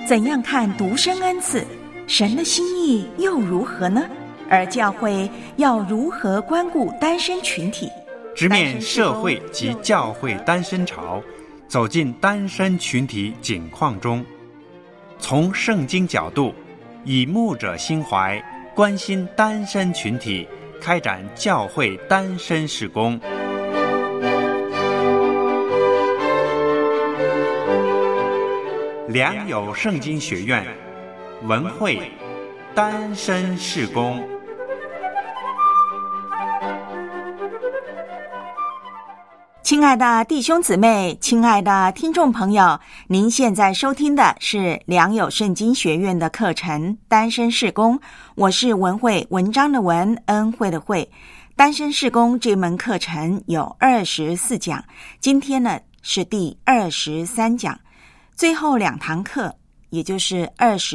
怎样看独生恩赐？神的心意又如何呢？而教会要如何关顾单身群体？ 直面社会及教会单身潮，走进单身群体景况中，从圣经角度，以牧者心怀，关心单身群体，开展教会单身事工。良友圣经学院文慧单身事工。 亲爱的弟兄姊妹，亲爱的听众朋友，您现在收听的是良友圣经学院的课程单身事工，我是文慧，文章的文，恩惠的惠。单身事工这门课程有24讲，今天呢是第23讲，最后2堂课，也就是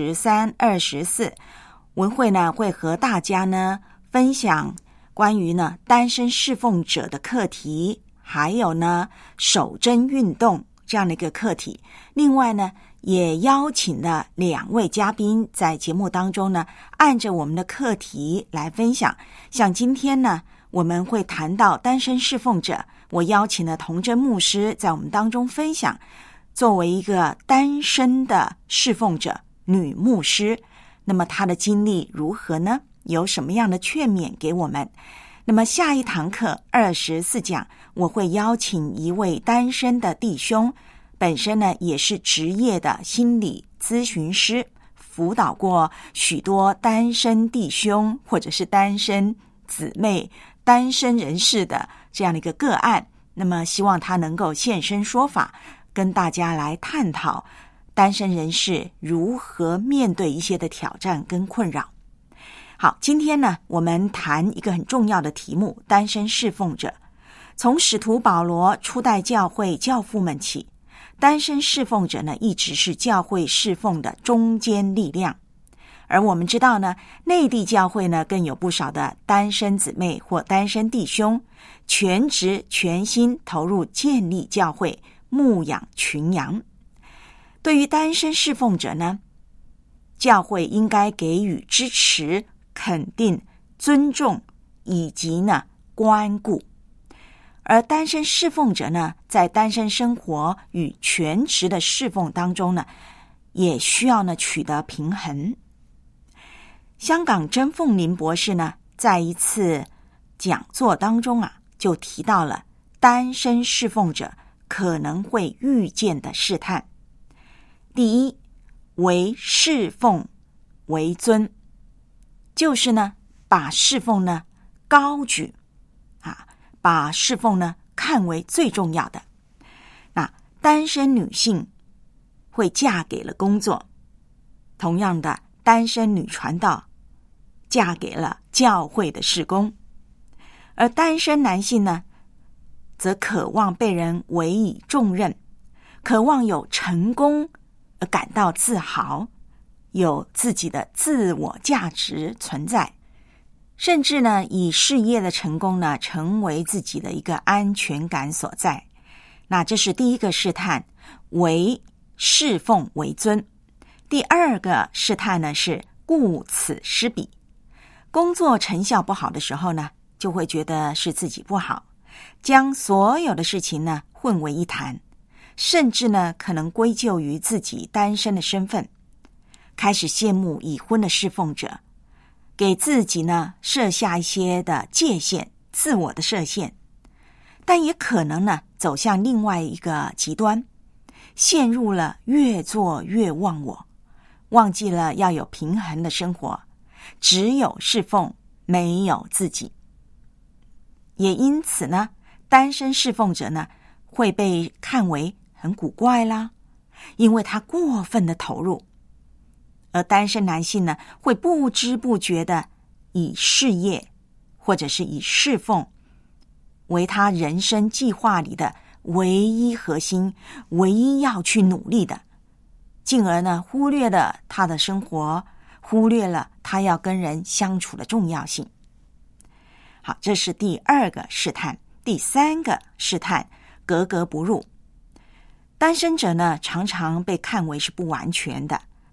23、24，文慧呢会和大家呢分享关于呢单身侍奉者的课题，还有呢守贞运动这样的一个课题。另外呢也邀请了2位嘉宾在节目当中呢按着我们的课题来分享。像今天呢我们会谈到单身侍奉者，我邀请了童真牧师在我们当中分享，作为一个单身的侍奉者，女牧师，那么她的经历如何呢？有什么样的劝勉给我们？那么下一堂课24讲，我会邀请一位单身的弟兄，本身呢也是职业的心理咨询师，辅导过许多单身弟兄或者是单身姊妹、单身人士的这样的一个个案。那么希望他能够现身说法，跟大家来探讨单身人士如何面对一些的挑战跟困扰。好，今天呢我们谈一个很重要的题目，单身侍奉者。从使徒保罗初代教会教父们起，单身侍奉者呢一直是教会侍奉的中坚力量。而我们知道呢，内地教会呢更有不少的单身姊妹或单身弟兄，全职全心投入建立教会，牧养群羊。对于单身侍奉者呢，教会应该给予支持、肯定、尊重以及呢关顾。而单身侍奉者呢，在单身生活与全职的侍奉当中呢，也需要呢取得平衡。香港甄凤林博士呢，在一次讲座当中就提到了单身侍奉者可能会遇见的试探。第一，为侍奉为尊，就是呢把侍奉呢高举把侍奉呢看为最重要的。那单身女性会嫁给了工作，同样的单身女传道嫁给了教会的事工，而单身男性呢则渴望被人委以重任，渴望有成功而感到自豪，有自己的自我价值存在，甚至呢以事业的成功呢成为自己的一个安全感所在。那这是第一个试探，为侍奉为尊。第二个试探呢是顾此失彼，工作成效不好的时候呢，就会觉得是自己不好，将所有的事情呢混为一谈，甚至呢可能归咎于自己单身的身份，开始羡慕已婚的侍奉者，给自己呢设下一些的界限，自我的设限。但也可能呢走向另外一个极端，陷入了越做越忘我，忘记了要有平衡的生活，只有侍奉，没有自己。也因此呢，单身侍奉者呢会被看为很古怪啦，因为他过分的投入。而单身男性呢会不知不觉的以事业或者是以侍奉为他人生计划里的唯一核心，唯一要去努力的，进而呢忽略了他的生活，忽略了他要跟人相处的重要性。好，这是第二个试探。第三个试探，格格不入。单身者呢常常被看为是不完全的，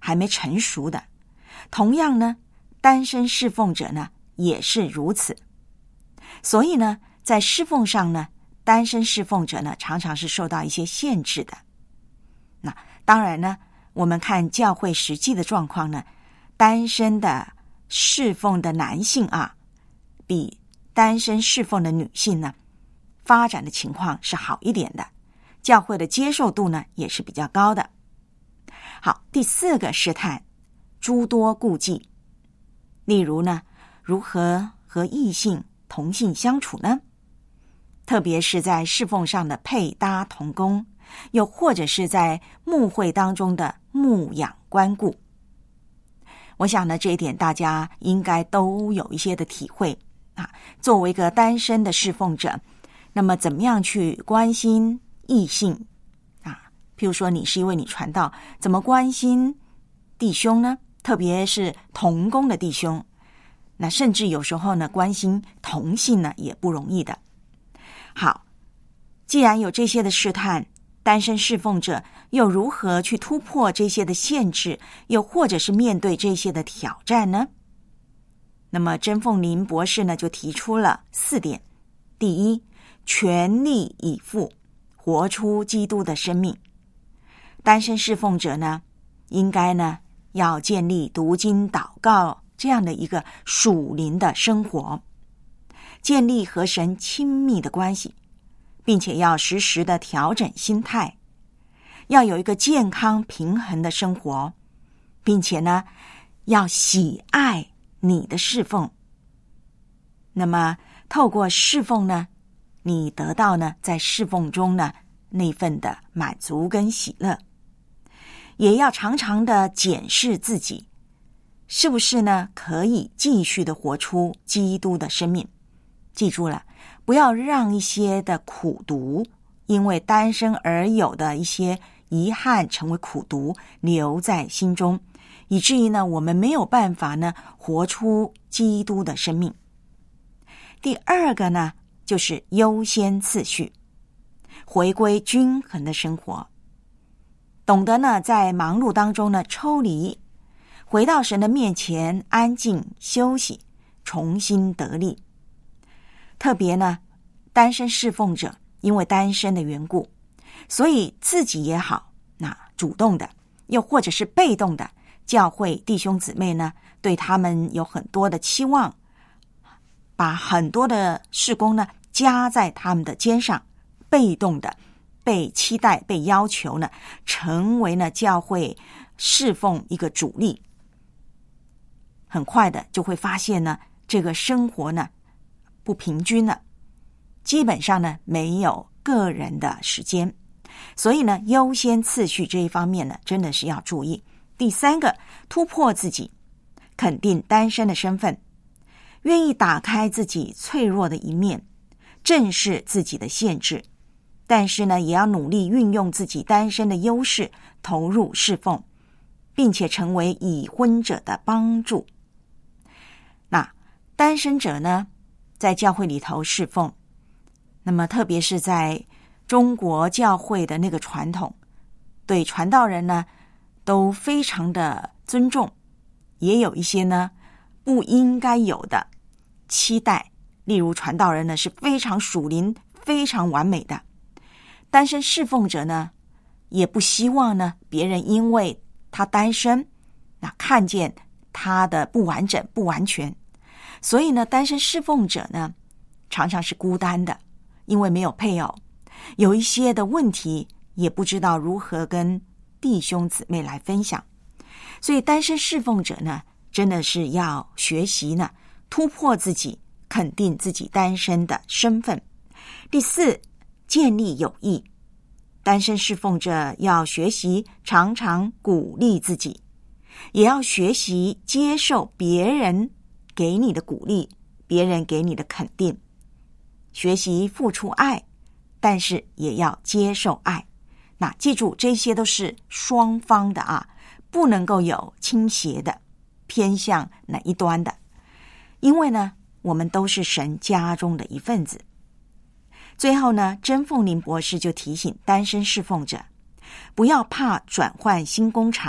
还没成熟的。同样呢，单身侍奉者呢也是如此。所以呢，在侍奉上呢，单身侍奉者呢常常是受到一些限制的。那当然呢，我们看教会实际的状况呢，单身的侍奉的男性啊，比单身侍奉的女性呢，发展的情况是好一点的，教会的接受度呢也是比较高的。好，第4个试探，诸多顾忌。例如呢，如何和异性同性相处呢？特别是在侍奉上的配搭同工，又或者是在牧会当中的牧养关顾。我想呢，这一点大家应该都有一些的体会啊。作为一个单身的侍奉者，那么怎么样去关心异性啊？譬如说你是一位女传道，怎么关心弟兄呢？特别是同工的弟兄，那甚至有时候呢，关心同性呢也不容易的。好，既然有这些的试探，单身侍奉者又如何去突破这些的限制，又或者是面对这些的挑战呢？那么甄凤林博士呢就提出了4点。第一，全力以赴，活出基督的生命。单身侍奉者呢，应该呢要建立读经祷告这样的一个属灵的生活，建立和神亲密的关系，并且要时时的调整心态，要有一个健康平衡的生活，并且呢要喜爱你的侍奉。那么透过侍奉呢，你得到呢在侍奉中呢那份的满足跟喜乐。也要常常的检视自己，是不是呢可以继续的活出基督的生命。记住了，不要让一些的苦毒，因为单身而有的一些遗憾成为苦毒，留在心中，以至于呢我们没有办法呢活出基督的生命。第2个呢，就是优先次序，回归均衡的生活，懂得呢在忙碌当中呢抽离，回到神的面前安静休息，重新得力。特别呢单身侍奉者因为单身的缘故，所以自己也好，那主动的又或者是被动的，教会弟兄姊妹呢对他们有很多的期望，把很多的事工呢加在他们的肩上，被动的被期待被要求呢成为呢教会侍奉一个主力。很快的就会发现呢这个生活呢不平均了，基本上呢没有个人的时间，所以呢优先次序这一方面呢真的是要注意。第3个，突破自己，肯定单身的身份，愿意打开自己脆弱的一面，正视自己的限制，但是呢也要努力运用自己单身的优势，投入侍奉，并且成为已婚者的帮助。那单身者呢在教会里头侍奉，那么特别是在中国教会的那个传统，对传道人呢都非常的尊重，也有一些呢不应该有的期待，例如传道人呢是非常属灵非常完美的，单身侍奉者呢也不希望呢别人因为他单身那看见他的不完整不完全，所以呢单身侍奉者呢常常是孤单的，因为没有配偶，有一些的问题也不知道如何跟弟兄姊妹来分享，所以单身侍奉者呢真的是要学习呢突破自己，肯定自己单身的身份。第4，建立友谊，单身侍奉者要学习常常鼓励自己，也要学习接受别人给你的鼓励，别人给你的肯定，学习付出爱，但是也要接受爱。那记住，这些都是双方的啊，不能够有倾斜的偏向哪一端的，因为呢我们都是神家中的一份子。最后呢，甄凤林博士就提醒单身侍奉者，不要怕转换新工厂，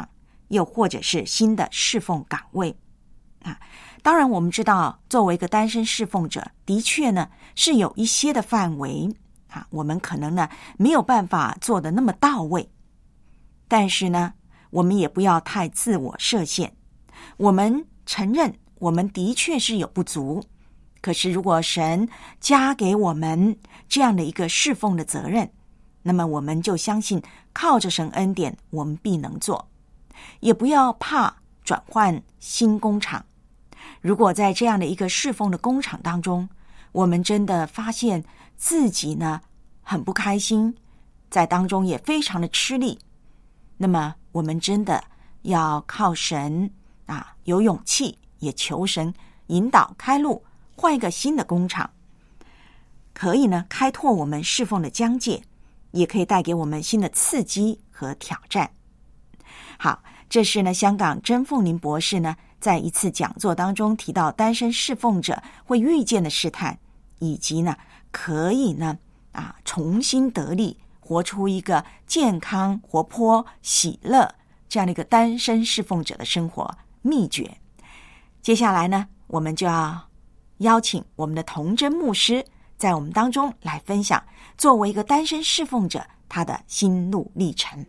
又或者是新的侍奉岗位啊。当然我们知道作为一个单身侍奉者，的确呢是有一些的范围啊，我们可能呢没有办法做得那么到位，但是呢我们也不要太自我设限，我们承认我们的确是有不足，可是如果神加给我们这样的一个侍奉的责任，那么我们就相信靠着神恩典我们必能做，也不要怕转换新工厂。如果在这样的一个侍奉的工厂当中，我们真的发现自己呢很不开心，在当中也非常的吃力，那么我们真的要靠神啊，有勇气，也求神引导开路，换一个新的工厂，可以呢开拓我们侍奉的疆界，也可以带给我们新的刺激和挑战。好，这是呢香港甄凤宁博士呢在一次讲座当中提到单身侍奉者会遇见的试探，以及呢可以呢重新得力，活出一个健康、活泼、喜乐这样的一个单身侍奉者的生活秘诀。接下来呢，我们就要邀请我们的童真牧师在我们当中来分享作为一个单身侍奉者他的心路历程。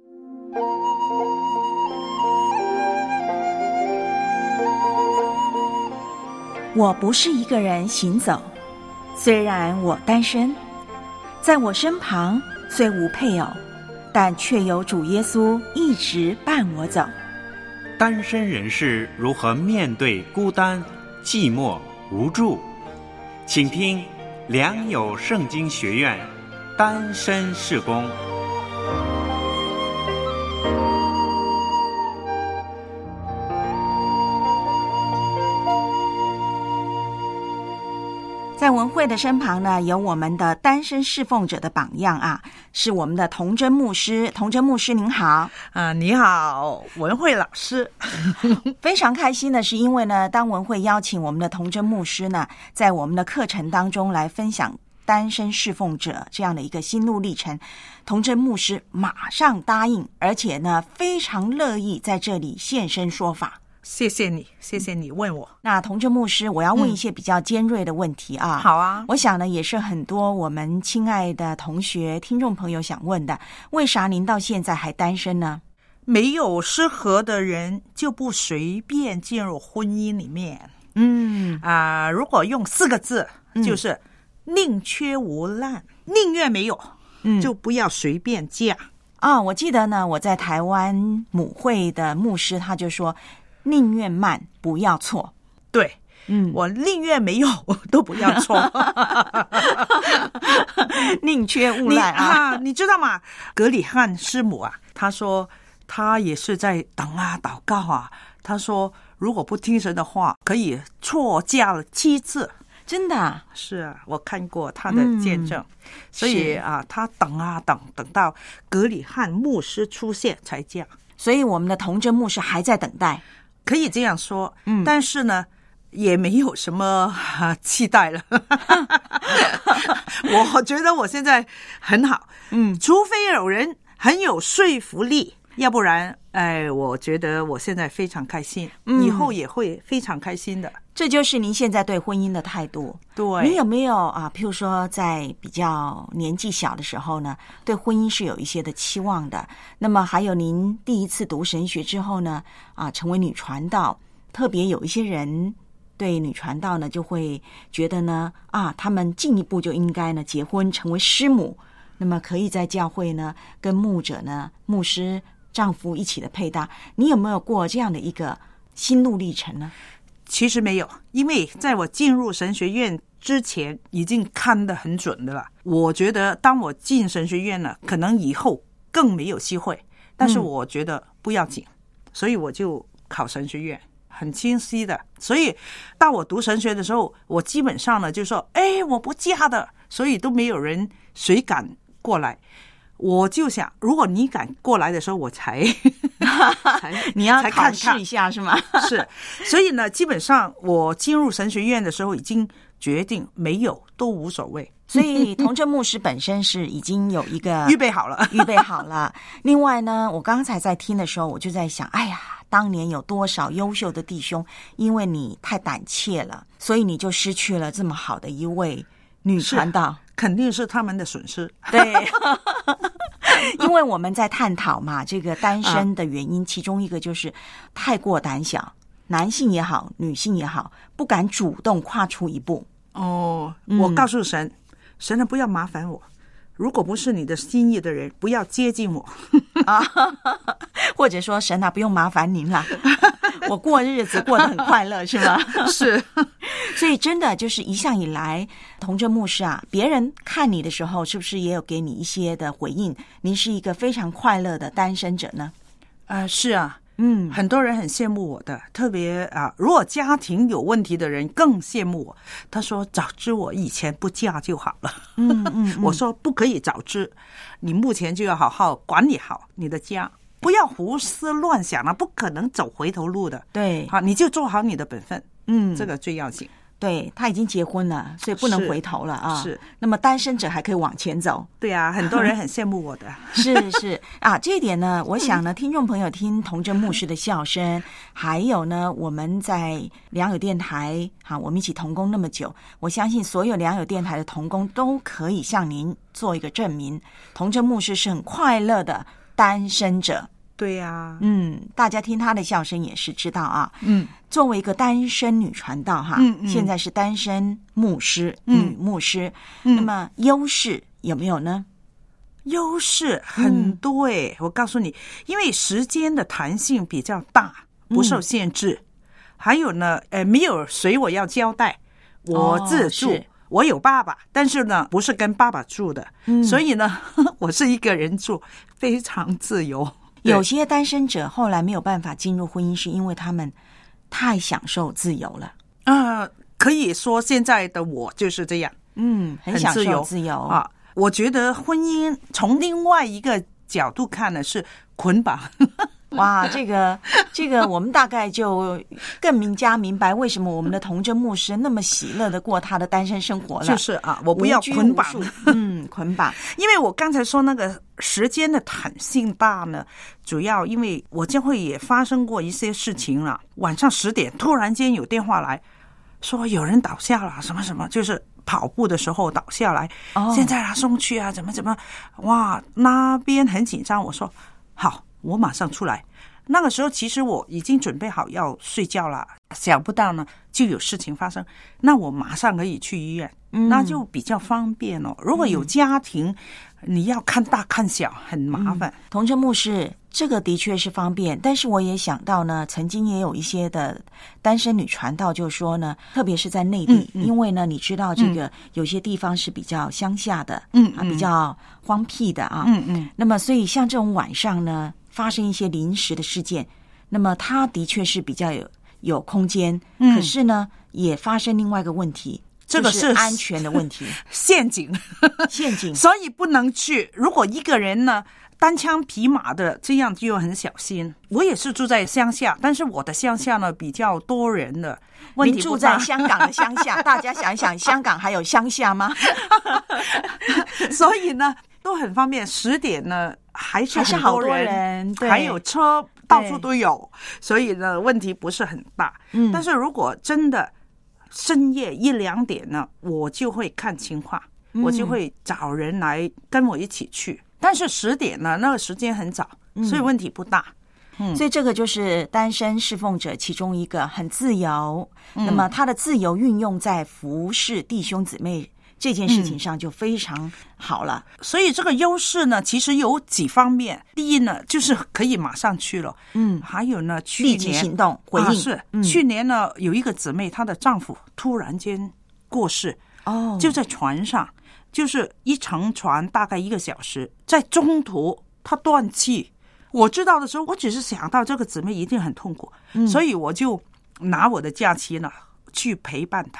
我不是一个人行走，虽然我单身，在我身旁虽无配偶，但却有主耶稣一直伴我走。 单身人士如何面对孤单、寂寞、无助？请听良友圣经学院单身事工。 在文慧的身旁呢，有我们的单身侍奉者的榜样啊，是我们的童真牧师。童真牧师您好。 你好，文慧老师。 非常开心的是，因为呢，当文慧邀请我们的童真牧师呢，在我们的课程当中来分享单身侍奉者这样的一个心路历程，童真牧师马上答应，而且呢，非常乐意在这里现身说法。 谢谢你，谢谢你问我。 那童真牧师，我要问一些比较尖锐的问题啊。 好啊。 我想呢，也是很多我们亲爱的同学、听众朋友想问的，为啥您到现在还单身呢？ 没有适合的人，就不随便进入婚姻里面。如果用4个字，就是宁缺毋滥，宁愿没有，就不要随便嫁。 我记得呢，我在台湾母会的牧师他就说，宁愿慢不要错。 对，我宁愿没有都不要错。 宁缺毋滥啊。 你知道吗？格里汉师母啊，他说他也是在等啊祷告啊，他说如果不听神的话，可以错嫁了7次。 真的啊？ 是啊，我看过他的见证。所以他等啊等到格里汉牧师出现才嫁。 所以我们的童真牧师还在等待， 可以这样说。但是呢也没有什么期待了。我觉得我现在很好，除非有人很有说服力，要不然我觉得我现在非常开心，以后也会非常开心的。 这就是您现在对婚姻的态度。 对。 你有没有譬如说在比较年纪小的时候呢，对婚姻是有一些的期望的？那么还有您第一次读神学之后呢，成为女传道，特别有一些人对女传道呢就会觉得呢，他们进一步就应该呢结婚成为师母，那么可以在教会呢跟牧者呢、牧师、丈夫一起的配搭。你有没有过这样的一个心路历程呢？ 其实没有，因为在我进入神学院之前已经看得很准的了。我觉得当我进神学院了，可能以后更没有机会，但是我觉得不要紧，所以我就考神学院，很清晰的。所以到我读神学的时候，我基本上呢就说我不嫁的，所以都没有人谁敢过来。我就想，如果你敢过来的时候，我才你要考试一下是吗？ 是，所以呢，基本上我进入神学院的时候已经决定没有都无所谓。 所以童真牧师本身是已经有一个预备好了。 另外呢，我刚才在听的时候，我就在想， 当年有多少优秀的弟兄，因为你太胆怯了，所以你就失去了这么好的一位女传道， 肯定是他们的损失。 对，因为我们在探讨嘛，这个单身的原因，其中一个就是太过胆小，男性也好，女性也好，不敢主动跨出一步。 我告诉神，神啊，不要麻烦我。如果不是你的心意的人，不要接近我啊，或者说神啊，不用麻烦您了，我过日子过得很快乐，是吗？ 是， 所以真的就是一向以来，同正牧师啊，别人看你的时候，是不是也有给你一些的回应？您是一个非常快乐的单身者呢？ 是啊。很多人很羡慕我的，特别如果家庭有问题的人更羡慕我。他说早知我以前不嫁就好了。我说不可以早知，你目前就要好好管理好你的家，不要胡思乱想了，不可能走回头路的。 对， 好，你就做好你的本分。这个最要紧。 对，他已经结婚了，所以不能回头了啊。 是， 那么单身者还可以往前走。 对啊，很多人很羡慕我的。 是啊，这一点呢，我想呢，听众朋友听同正牧师的笑声，还有呢，我们在良友电台我们一起同工那么久，我相信所有良友电台的同工都可以向您做一个证明，同正牧师是很快乐的单身者。 对呀， 大家听他的笑声也是知道啊。作为一个单身女传道现在是单身牧师，女牧师，那么优势有没有呢？ 优势很多我告诉你，因为时间的弹性比较大，不受限制。还有呢，没有谁我要交代，我自住。我有爸爸，但是呢，不是跟爸爸住的，所以呢，我是一个人住，非常自由。 有些单身者后来没有办法进入婚姻，是因为他们太享受自由了。 可以说现在的我就是这样， 很享受自由啊。我觉得婚姻从另外一个角度看呢是捆绑。 哇，这个我们大概就更加明白为什么我们的同正牧师那么喜乐的过他的单身生活了。 就是我不要捆绑， 捆绑。 因为我刚才说那个时间的弹性大呢，主要因为我教会也发生过一些事情了。晚上10点突然间有电话来说有人倒下了，什么什么，就是跑步的时候倒下来，现在送去怎么，哇，那边很紧张。我说好，我马上出来。那个时候其实我已经准备好要睡觉了，想不到呢就有事情发生，那我马上可以去医院，那就比较方便如果有家庭，你要看大看小很麻烦。 同正牧师，这个的确是方便，但是我也想到呢，曾经也有一些的单身女传道就说呢，特别是在内地，因为呢你知道这个有些地方是比较乡下的，比较荒僻的那么所以像这种晚上呢发生一些临时的事件，那么它的确是比较有空间，可是呢也发生另外一个问题， 这个是安全的问题。 陷阱所以不能去。如果一个人呢单枪匹马的，这样就很小心。我也是住在乡下，但是我的乡下呢比较多人的，问题不大。 您住在香港的乡下大家想一想，香港还有乡下吗？ 所以呢都很方便。10点呢还是很多人， 还有车到处都有，所以呢问题不是很大。但是如果真的深夜1、2点呢，我就会看情况，我就会找人来跟我一起去。但是10点呢，那个时间很早，所以问题不大。 所以这个就是单身侍奉者其中一个很自由，那么他的自由运用在服侍弟兄姊妹这件事情上就非常好了。 所以这个优势呢其实有几方面。第一呢就是可以马上去了，还有呢去年立即行动回应。 去年呢有一个姊妹，她的丈夫突然间过世，就在船上，就是一乘船大概1个小时，在中途她断气。我知道的时候，我只是想到这个姊妹一定很痛苦，所以我就拿我的假期呢去陪伴她。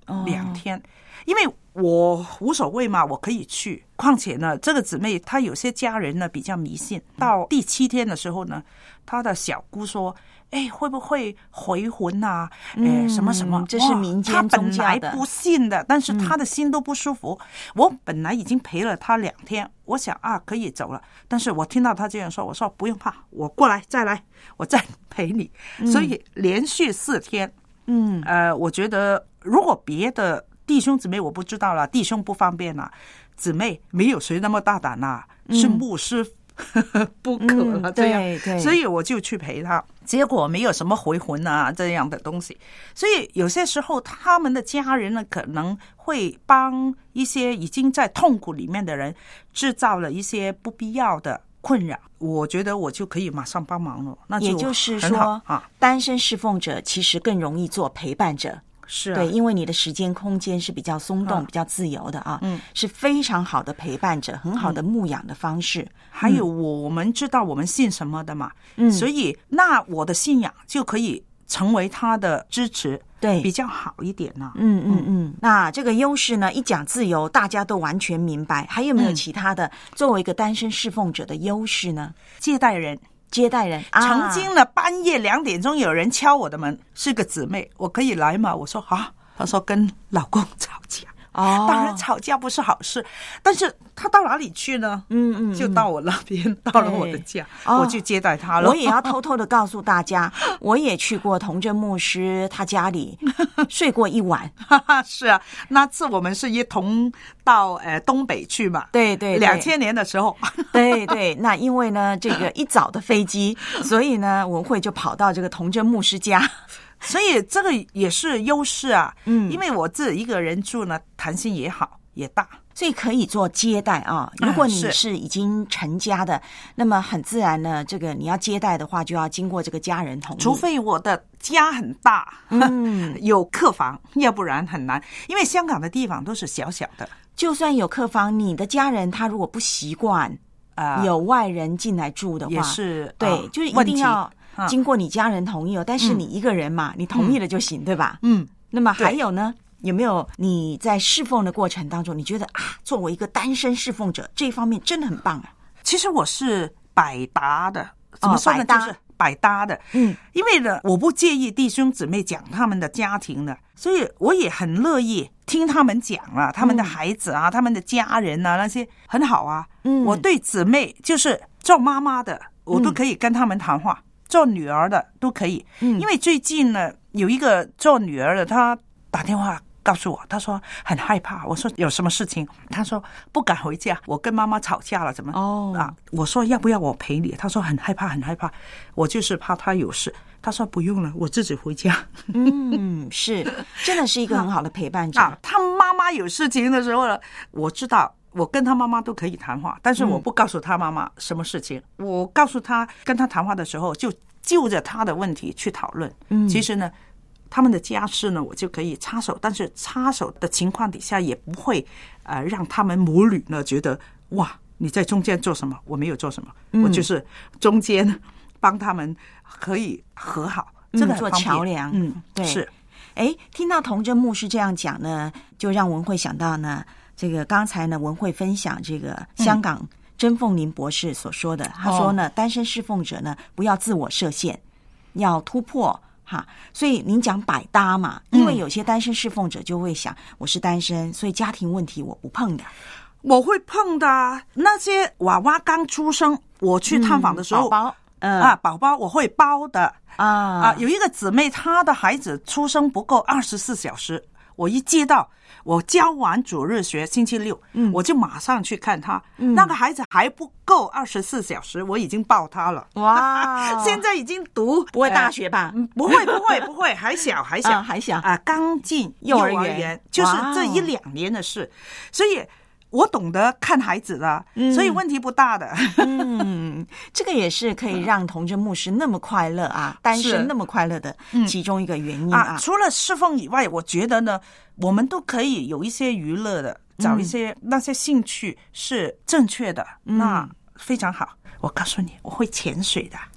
2天，因为我无所谓嘛，我可以去。况且呢，这个姊妹她有些家人呢比较迷信，到第7天的时候呢，她的小姑说：“哎，会不会回魂啊？什么什么？” 这是民间宗教的。 她本来不信的，但是她的心都不舒服。我本来已经陪了她2天，我想可以走了。但是我听到她这样说，我说不用怕，我过来再来，我再陪你。所以连续4天，我觉得如果别的弟兄姊妹我不知道了，弟兄不方便了，姊妹没有谁那么大胆啦，是牧师不可了，这样， 对， 所以我就去陪他。结果没有什么回魂啊这样的东西，所以有些时候他们的家人呢，可能会帮一些已经在痛苦里面的人制造了一些不必要的困扰。我觉得我就可以马上帮忙了，那就也就是说单身侍奉者其实更容易做陪伴者。 是对，因为你的时间空间是比较松动、比较自由的是非常好的陪伴者，很好的牧养的方式。 还有我们知道我们信什么的嘛，所以那我的信仰就可以成为他的支持， 对， 比较好一点呢。 那这个优势呢，一讲自由，大家都完全明白。还有没有其他的作为一个单身侍奉者的优势呢？ 接待人。曾经呢，半夜2点钟有人敲我的门，是个姊妹，我可以来吗？我说他说跟老公吵架。当然吵架不是好事，但是他到哪里去呢？就到我那边，到了我的家，我就接待他了。 我也要偷偷的告诉大家，我也去过童真牧师他家里睡过1晚。 是啊，那次我们是一同到东北去嘛， 对 ，2000年的时候。 对，那因为呢这个一早的飞机，所以呢文慧就跑到这个童真牧师家。 所以这个也是优势啊，因为我自己一个人住呢，弹性也好也大， 所以可以做接待啊。如果你是已经成家的，那么很自然呢，这个你要接待的话，就要经过这个家人同意。 除非我的家很大，有客房，要不然很难。因为香港的地方都是小小的， 就算有客房，你的家人他如果不习惯有外人进来住的话， 也是对，就是一定要经过你家人同意但是你一个人嘛，你同意了就行，对吧？那么还有呢，有没有你在侍奉的过程当中，你觉得作为一个单身侍奉者，这一方面真的很棒啊？ 其实我是百搭的，怎么说呢？就是百搭的。因为呢，我不介意弟兄姊妹讲他们的家庭的，所以我也很乐意听他们讲他们的孩子他们的家人那些很好啊。我对姊妹就是做妈妈的，我都可以跟他们谈话。做女儿的都可以，因为最近呢有一个做女儿的，她打电话告诉我，她说很害怕。我说有什么事情？她说不敢回家，我跟妈妈吵架了，怎么我说要不要我陪你？她说很害怕，很害怕。我就是怕她有事。她说不用了，我自己回家。 是，真的是一个很好的陪伴者。 她妈妈有事情的时候呢，我知道。我跟他妈妈都可以谈话，但是我不告诉他妈妈什么事情。我告诉他，跟他谈话的时候就就着他的问题去讨论。其实呢，他们的家事呢，我就可以插手，但是插手的情况底下也不会让他们母女呢觉得哇你在中间做什么，我没有做什么，我就是中间帮他们可以和好，这个做桥梁。对， 是。 听到童真牧师这样讲呢，就让文慧想到呢。这个刚才呢，文慧分享这个香港甄凤林博士所说的，他说呢，单身侍奉者呢，不要自我设限，要突破所以您讲百搭嘛，因为有些单身侍奉者就会想，我是单身，所以家庭问题我不碰的。 我会碰的，那些娃娃刚出生，我去探访的时候，宝宝我会包的有一个姊妹，她的孩子出生不够24小时。我一接到，我教完主日学星期六，我就马上去看他。那个孩子还不够24小时，我已经抱他了。 哇， 现在已经读不会大学吧？ 不会，还小刚进幼儿园，就是这1-2年的事，所以。我懂得看孩子的，所以问题不大的。 这个也是可以让童真牧师那么快乐单身那么快乐的其中一个原因除了侍奉以外，我觉得呢，我们都可以有一些娱乐的，找一些那些兴趣是正确的，那非常好。我告诉你，我会潜水的。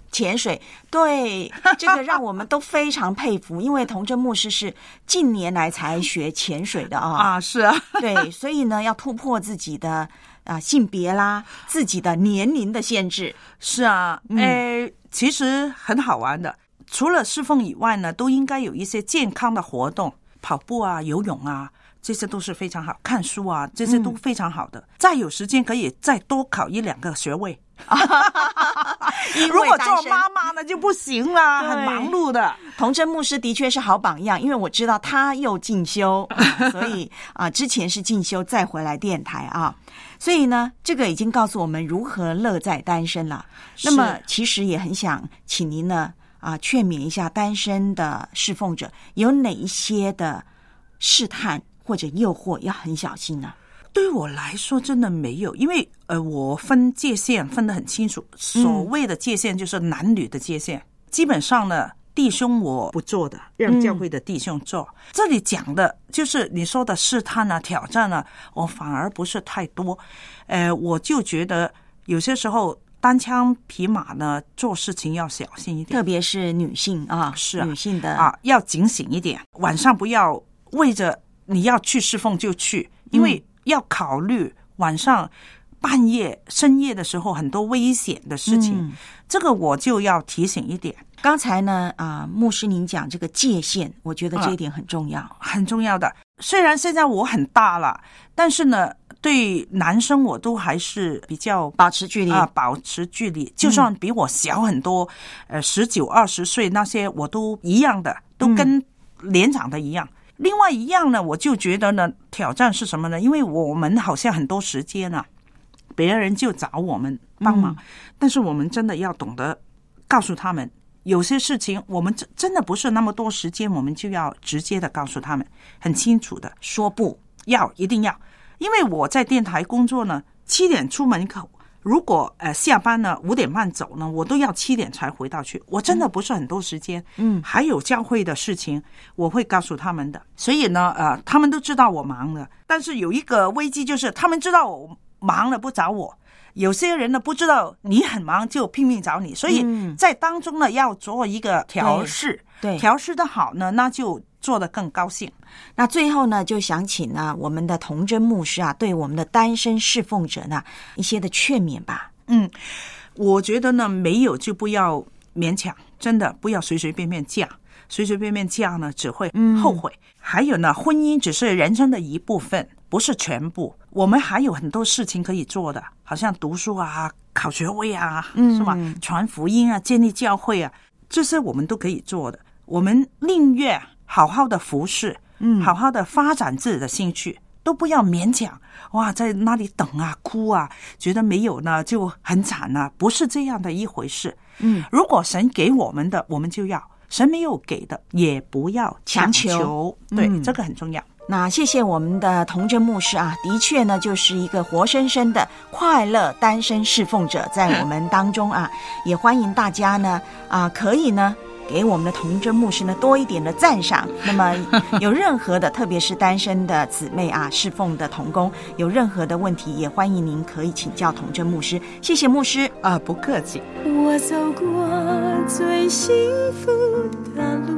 潜水，对，这个让我们都非常佩服，因为童真牧师是近年来才学潜水的啊，是啊， 对，所以呢，要突破自己的性别啦，自己的年龄的限制， 是啊，其实很好玩的。除了侍奉以外呢，都应该有一些健康的活动，跑步啊、游泳啊，这些都是非常好。看书啊，这些都非常好的。再有时间可以再多考1-2个学位。如果做妈妈呢就不行啦，很忙碌的。 童真牧师的确是好榜样，因为我知道他又进修，所以之前是进修再回来电台啊，所以呢，这个已经告诉我们如何乐在单身了。那么其实也很想请您呢劝勉一下单身的侍奉者，有哪一些的试探或者诱惑要很小心呢？ 对我来说真的没有，因为我分界限分得很清楚。所谓的界限就是男女的界限，基本上呢，弟兄我不做的，让教会的弟兄做。这里讲的就是你说的试探啊、挑战啊，我反而不是太多。我就觉得有些时候单枪匹马呢，做事情要小心一点， 特别是女性啊， 是女性的要警醒一点，晚上不要为着你要去侍奉就去，因为要考虑晚上半夜深夜的时候很多危险的事情，这个我就要提醒一点。 刚才呢牧师您讲这个界限，我觉得这一点很重要， 很重要的。虽然现在我很大了，但是呢对男生我都还是比较保持距离保持距离，就算比我小很多19、20岁那些我都一样的，都跟年长的一样。另外一样呢，我就觉得呢，挑战是什么呢？因为我们好像很多时间啊，别人就找我们帮忙，但是我们真的要懂得告诉他们，有些事情我们真的不是那么多时间，我们就要直接的告诉他们，很清楚的说不， 一定要。因为我在电台工作呢，7点出门口，如果下班呢5点半走呢，我都要7点才回到去，我真的不是很多时间。还有教会的事情我会告诉他们的，所以呢他们都知道我忙了，但是有一个危机就是他们知道我忙了不找我，有些人呢不知道你很忙就拼命找你，所以在当中呢要做一个调试， 对， 调试的好呢，那就做得更高兴。 那最后呢，就想请呢我们的童真牧师对我们的单身侍奉者呢一些的劝勉吧。 我觉得呢，没有就不要勉强，真的不要随随便便嫁，随随便便嫁呢只会后悔。还有呢，婚姻只是人生的一部分，不是全部。我们还有很多事情可以做的，好像读书啊、考学位啊，是吧？传福音啊、建立教会啊，这些我们都可以做的。我们宁愿好好的服侍，好好的发展自己的兴趣，都不要勉强。哇，在那里等啊、哭啊，觉得没有呢就很惨啊，不是这样的一回事。如果神给我们的，我们就要；神没有给的，也不要强求。对，这个很重要。 那谢谢我们的童真牧师的确呢就是一个活生生的快乐单身侍奉者在我们当中也欢迎大家呢可以呢给我们的童真牧师呢多一点的赞赏。那么有任何的特别是单身的姊妹侍奉的同工有任何的问题，也欢迎您可以请教童真牧师。谢谢牧师不客气。 我走过最幸福的路，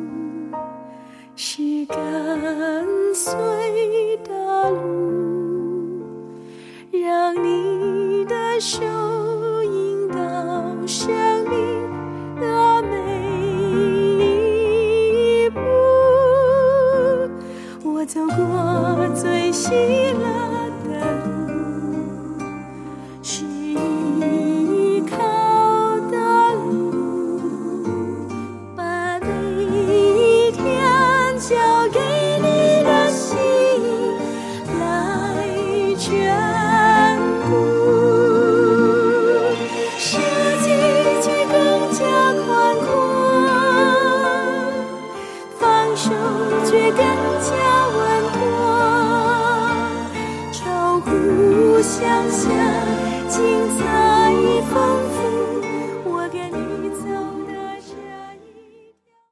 是跟随的路，让你的手引导生命的每一步。我走过最喜乐的路，是依靠的路，把每一天交给你的心来眷顾，世界却更加宽阔，放手却更加稳妥，超乎想象。